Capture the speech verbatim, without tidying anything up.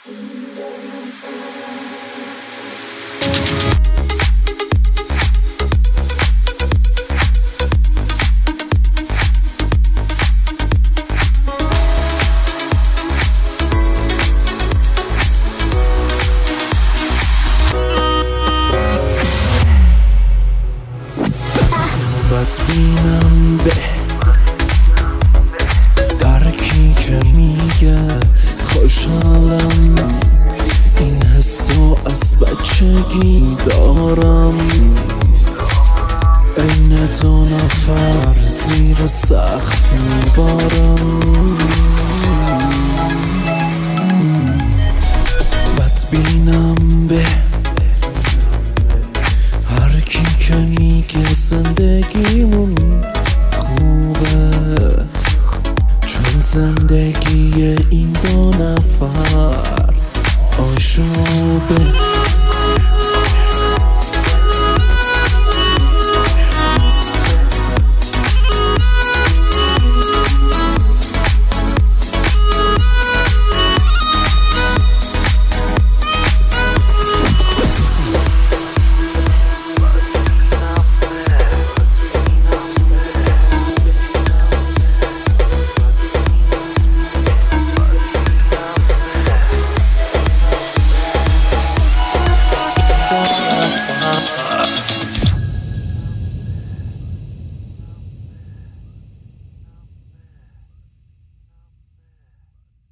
بد بینم به هر کی که میگه خوشحالم، این حسو از بچگی دارم. این دو نفر زیر سقف میبارم. بد بینم به هر کی که میگه زندگیمون خوبه، چون زندگی این دو نفر آشوبه.